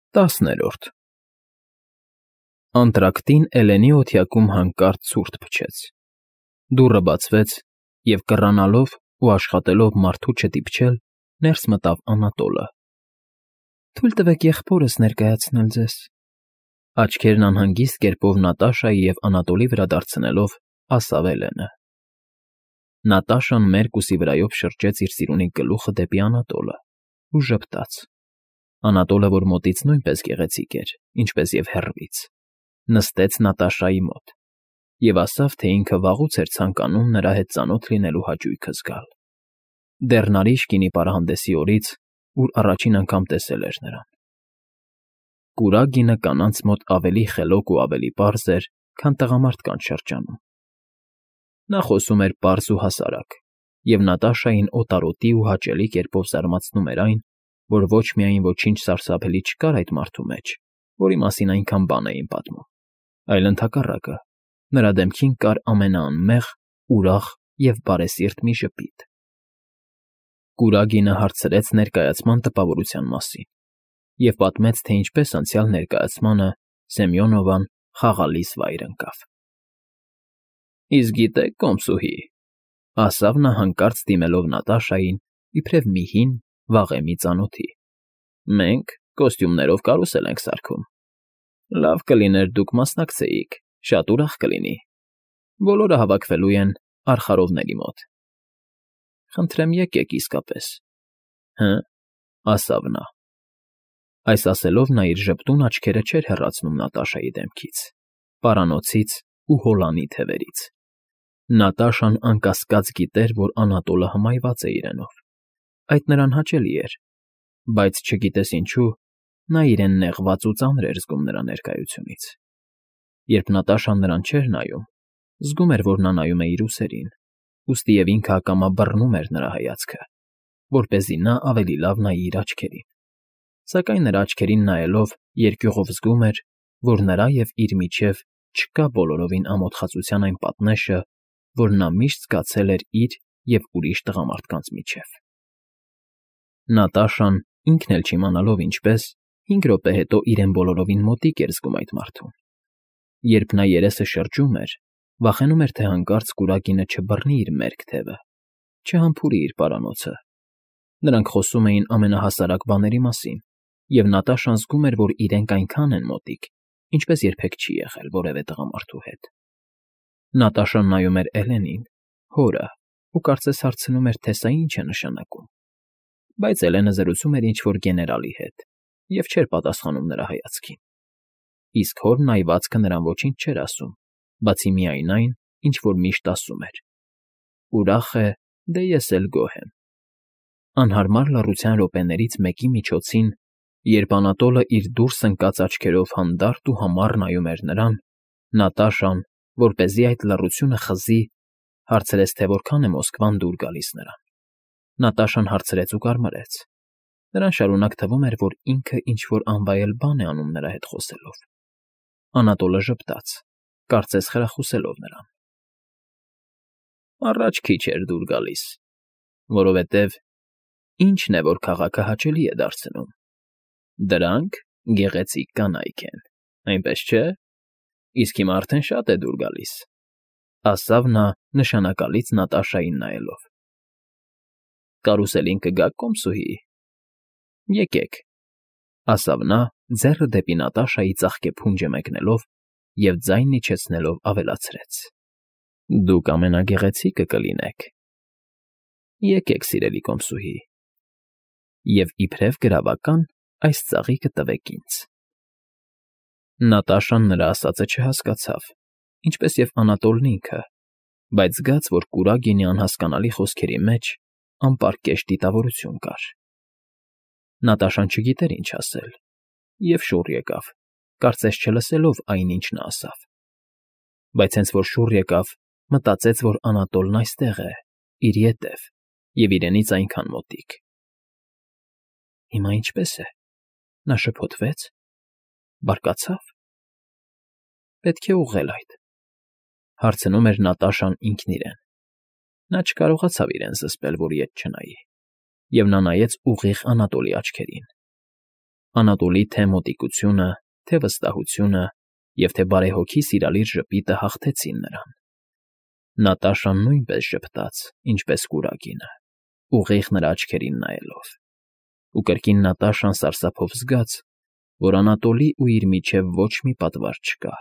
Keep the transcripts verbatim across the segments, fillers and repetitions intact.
Տասներորդ Անտրակտին Էլենի օթյակում հանկարծ ցուրտ փչեց։ Դուռը բացվեց, և կռանալով ու աշխատելով մարդու չդիպչել, ներս մտավ Անատոլը։ ֊ Թույլ տվեք եղբորս ներկայացնել ձեզ,֊ աչքերն անհանգիստ կերպով Նատաշայի և Անատոլի վրա դարձնելով՝ ասավ Էլենը։ Նատաշան մերկ ուսի վրայով շրջեց իր սիրունի գլուխը դեպի Անատոլը ու ժպտաց։ Անատոլը, որ մոտից նույնպես գեղեցիկ էր, ինչպես և հեռվից, նստեց Նատաշայի մոտ և ասավ, թե ինքը վաղուց էր ցանկանում նրա հետ ծանոթ լինելու հաճույքը զգալ, դեռ նարիչ գինի պարահանդեսի օրից, ուր առաջին անգամ տեսել էր նրան։ Կուրա գինը կանանց մոտ ավելի խելոք ու ավելի պարզ էր, քան տղամարդկանց շրջանում։ Նա խոսում էր պարզ ու հասարակ, և Նատաշային օտարոտի ու հաճելի կերպով զարմացնում էր այն, որ ոչ միայն ոչինչ սարսափելի չկար այդ մարդու մեջ, որի մասին այնքան բան էին պատմում, այլ ընդհակառակը, նրա դեմքին կար ամենաանմեղ, ուրախ և բարեսիրտ մի ժպիտ։ Կուրա գինը հարցրեց ներկայացման տպավորության մասին և պատմեց, թե ինչպես անցյալ ներկայացմանը Սեմյոնովան խաղալիս վայր ընկավ։ ֊ Իսկ գիտե՞ք, կոմսուհի,֊ ասավ նա հանկարծ դիմելով Նատաշային իբրև մի հին, վաղեմի ծանոթի,֊ մենք կոստյումներով կարուսել ենք սարքում։ Լավ կլիներ դուք մասնակցեիք, շատ ուրախ կլինի։ Բոլորը հավաքվելու են արխարովների մոտ։ ֊ Խնդրեմ եկեք իսկապես,֊ հը՞, ասավ նա։ Այս ասելով նա իր ժպտուն աչքերը չէր հեռացնում Նատաշայի դեմքից, պարանոցից ու հոլանի թևերից։ Նատաշան անկասկած գիտեր, որ Անատոլը հմայված է իրենով, այդ նրան հաճելի էր, բայց, չգիտես ինչու, նա իրեն նեղված ու ծանր էր զգում նրա ներկայությունից։ Երբ Նատաշան նրան չէր նայում, զգում էր, որ նա նայում է իր ուսերին, ուստիև ինքը ակամա բռնում էր նրա հայացքը, որպեսզի նա ավելի լավ նայի իր աչքերին, սակայն նրա աչքերին նայելով երկյուղով զգում էր, որ նրա և իր միջև չկա բոլորովին ամոթխածության այն պատնեշը, որ նա միշտ զգացել էր իր և ուրիշ տղամարդկանց միջև։ Նատաշան, ինքն էլ չիմանալով ինչպես, հինգ րոպե հետո իրեն բոլորովին մոտիկ էր զգում այդ մարդուն։ Երբ նա երեսը շրջում էր, վախենում էր, թե հանկարծ կուրա գինը չբռնի իր մերկ թևը, չհամբուրի իր պարանոցը։ Նրանք խոսում էին ամենահասարակ բաների մասին, և Նատաշան զգում էր, որ իրենք այնքան են մոտիկ, ինչպես երբեք չի եղել որևէ տղամարդու հետ։ Նատաշան նայում էր Էլենին, հորը, ու կարծես հարցնում էր, թե սա ինչ է նշանակում։ Բայց Էլենը զրուցում էր ինչ֊որ գեներալի հետ և չէր պատասխանում նրա հայացքին։ Իսկ հորն այվածքը նրան ոչինչ չէր ասում, բացի միայն այն, ինչ որ միշտ ասում էր. «Ուրախ է, դե ես էլ գոհ եմ»։ Անհարմար լռության րոպեներից մեկի միջոցին, երբ Անատոլը իր դուրս ընկած աչքերով հանդարտ ու համառ նայում էր նրան, Նատաշան, որպեսզի այդ լռությունը խզի, հարցրեց, թե որքան է Մոսկվան դուր գալիս նրան։ Նատաշան հարցրեց ու կարմրեց։ Նրան շարունակ թվում էր, որ ինքը ինչ֊որ անվայել բան է անում նրա հետ խոսելով։ Անատոլը ժպտաց, կարծես խրախուսելով նրան։ Առաջ քիչ էր դուր գալիս, որովհետև ի՞նչն է, որ քաղաքը հաճելի է դարձնում։ Դրանք գեղեցիկ կանայք են, այնպես չէ՞։ Իսկ հիմա արդեն շատ է դուր գալիս,֊ ասավ նա նշանակալից Նատաշային նայելով։ Կարուսելին կգա՞ք, կոմսուհի։ ֊ Եկեք,֊ ասավ նա, ձեռը դեպի Նատաշայի ծաղկե փունջը մեկնելով և ձայնն իջեցնելով ավելացրեց. Դուք ամենագեղեցիկը կլինեք։ ֊ Եկեք, սիրելի կոմսուհի, և իբրև գրավական այս ծաղիկը տվեք ինձ։ Նատաշան նրա ասածը չհասկացավ, ինչպես և Անատոլն ինքը, բայց զգաց, որ կուրա գինի անհասկանալի խոսքերի մեջ անպարկեշտ դիտավորություն կար։ Նատաշան չգիտեր ինչ ասել և շուռ եկավ, կարծես չլսելով այն, ինչ նա ասավ։ Բայց հենց որ շուռ եկավ, մտածեց, որ Անատոլն այստեղ է, իր ետև և իրենից այնքան մոտիկ։ Հիմա ինչպե՞ս է, նա շփոթվե՞ց, բարկացա՞վ։ Պետք է ուղղել այդ,֊ հարցնում էր Նատաշան ինքն իրեն։ Նա չկարողացավ իրեն զսպել, որ ետ չնայի, և նա նայեց ուղիղ Անատոլի աչքերին։ Անատոլի թե մոտիկությունը, թե վստահությունը և թե բարեհոգի սիրալիր ժպիտը հաղթեցին նրան։ Նատաշան նույնպես ժպտաց, ինչպես կուրակինը, ուղիղ նրա աչքերին նայելով, ու կրկին Նատաշան սարսափով զգաց, որ Անատոլի ու իր միջև ոչ մի պատվար չկա։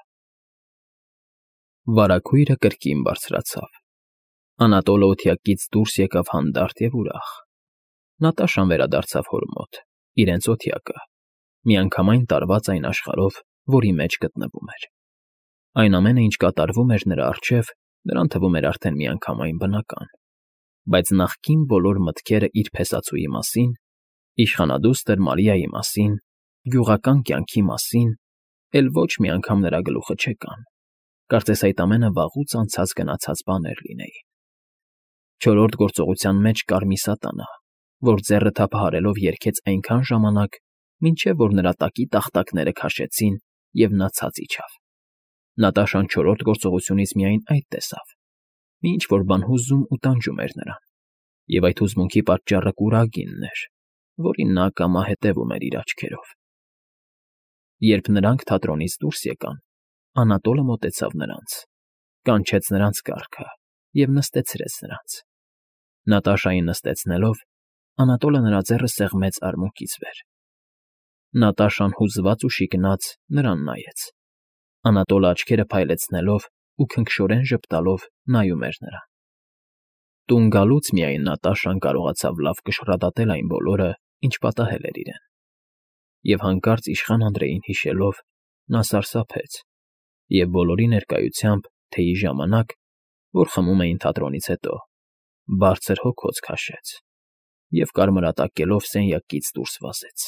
Վարագույրը կրկին բարձրացավ։ Անատոլը օդյակից դուրս եկավ հանդարտ և ուրախ։ Նատաշան վերադարձավ հոր մոտ, իրենց օդյակը, միանգամայն տարված այն աշխարհով, որի մեջ գտնվում էր։ Այն ամենը, ինչ կատարվում էր նրա առջև, նրան թվում էր արդեն միանգամայն բնական, բայց նախկին բոլոր մտքերը իր փեսացուի մասին, իշխանադուստր Մարիայի մասին, գյուղական կյանքի մասին էլ ոչ մի անգամ նրա գլուխը չեկան, կարծես այդ ամենը վաղուց անցած֊գնացած բաներ լինեին։ Չորրորդ գործողության մեջ կար մի սատանա, որ ձեռը թափահարելով երգեց այնքան ժամանակ, մինչև որ նրա տակի տախտակները քաշեցին, և նա ցած իջավ։ Նատաշան չորրորդ գործողությունից միայն այդ տեսավ։ Մի ինչ֊որ բան հուզում ու տանջում էր նրան, և այդ հուզմունքի պատճառը կուրագինն էր, որին նա ակամա հետևում էր իր աչքերով։ Երբ նրանք թատրոնից դուրս եկան, Անատոլը մոտեցավ նրանց, կանչեց նրանց կառքը և նստեցրեց նրանց։ Նատաշային նստեցնելով, Անատոլը նրա ձեռը սեղմեց արմունկից վեր։ Նատաշան հուզված ու շիկնած նրան նայեց։ Անատոլը աչքերը փայլեցնելով ու քնքշորեն ժպտալով նայում էր նրան։ Տուն գալուց միայն Նատաշան կարողացավ լավ կշռադատել այն բոլորը, ինչ պատահել էր իրեն։ Եվ հանկարծ իշխան Անդրեին հիշելով, նա սարսափեց և բոլորի ներկայությամբ, թեյի ժամանակ, որ խմում էին թատրոնից հետո, բարձր հոգոց քաշեց և կարմրատակելով սենյակից դուրս վազեց։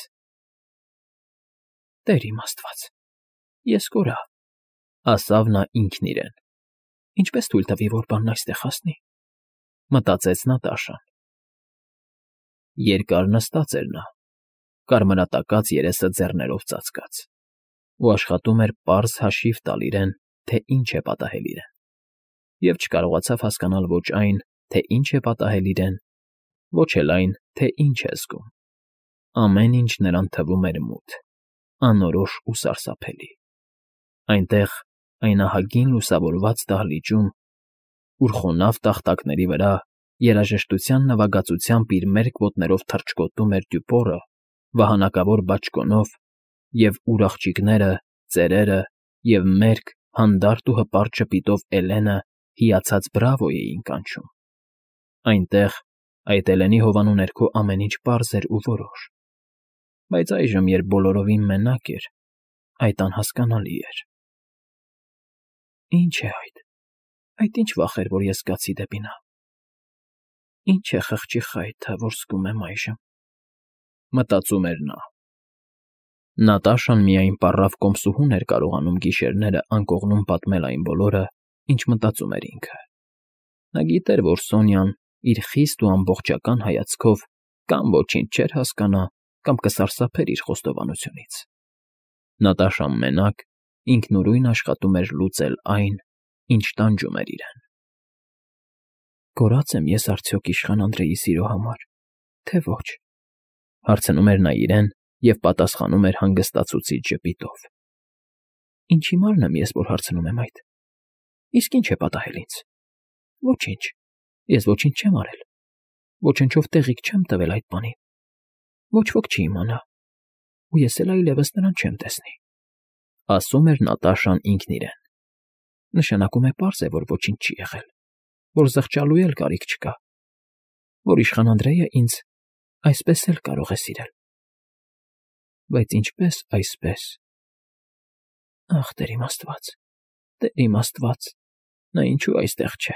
«Տեր իմ աստված, ես կորա», ասավ նա ինքն իրեն։ «Ինչպես թույլ տվի, որ բանն այստեղ հասնի», մտածեց Նատաշան։ Երկար նստած էր նա, կարմրատակած երեսը ձեռներով ծածկած, ու աշխատում էր պարզ հաշիվ տալ իրեն, թե ինչ է պատահել իրեն, և չկարողացավ հասկանալ ոչ այն, թե ինչ է պատահել իրեն, ոչ էլ այն, թե ինչ է զգում։ Ամեն ինչ նրան թվում էր մութ, անորոշ ու սարսափելի։ Այնտեղ, այն ահագին լուսավորված դահլիճում, ուր խոնավ տախտակների վրա երաժշտության նվագածությամբ իր մերկ ոտներով թռչկոտում էր Դյուպորը վահանակավոր բաճկոնով, և ուր աղջիկները, ծերերը և մերկ, հանդարտ ու հպարտ ժպիտով Էլենը հիացած բրավո էին կանչում։ Այնտեղ, այդ Էլենի հովանու ներքո ամեն ինչ պարզ էր ու որոշ։ Բայց այժմ, երբ բոլորովին մենակ էր, այդ անհասկանալի էր։ Ի՞նչ է այդ, այդ ի՞նչ վախ էր, որ ես զգացի դեպի նա։ Ի՞նչ է խղճի խայթը, որ զգում եմ այժմ, մտածում էր նա։ Նատաշան միայն պառավ կոմսուհուն էր կարողանում գիշերները անկողնում պատմել այն բոլորը, ինչ մտածում էր ինքը։ Նա գիտեր, որ Սոնյան իր խիստ ու ամբողջական հայացքով կամ ոչինչ չէր հասկանա, կամ կսարսափեր իր խոստովանությունից։ Նատաշան մենակ, ինքնուրույն աշխատում էր լուծել այն, ինչ տանջում էր իրեն։ «Կորած եմ ես արդյոք իշխան Անդրեի սիրո համար, թե ոչ», հարցնում էր նա իրեն և պատասխանում էր հանգստացուցիչ ժպիտով։ «Ինչ հիմարն եմ ես, որ հարցնում եմ այդ։ Իսկ ի՞նչ է պատահել ինձ։ Ոչինչ, ես ոչինչ չեմ արել, ոչնչով տեղիք չեմ տվել այդ բանին, ոչ ոք չի իմանա, ու ես էլ այլևս նրան չեմ տեսնի», ասում էր Նատաշան ինքն իրեն։ Նշանակում է պարզ է, որ ոչինչ չի եղել, որ զղջալու էլ կարիք չկա, որ իշխան Անդրեյը ինձ այսպես էլ կարող է սիրել։ Բայց ինչպե՞ս այսպես։ Ախ, Տեր իմ աստված, Տեր իմ աստված, նա ինչու այստեղ չէ։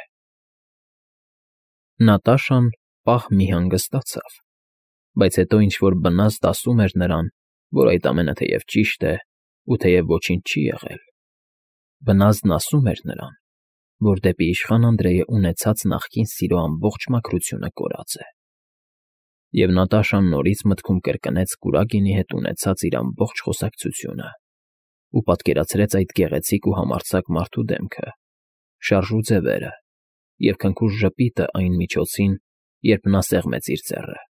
Նատաշան պահ մի հանգստացավ, բայց հետո ինչ֊որ բնազդ ասում էր նրան, որ այդ ամենը թեև ճիշտ է, ու թեև ոչինչ չի եղել, բնազդն ասում էր նրան, որ դեպի իշխան Անդրեյը ունեցած նախկին սիրո ամբողջ մաքրությունը կորած է։ Եվ Նատաշան նորից մտքում կրկնեց կուրագինի հետ ունեցած իր ամբողջ խոսակցությունը ու պատկերացրեց այդ գեղեցիկ ու համարձակ մարդու դեմքը, շարժ ու ձևերը և քնքուշ ժպիտը այն միջոցին, երբ նա սեղմեց իր ձեռը։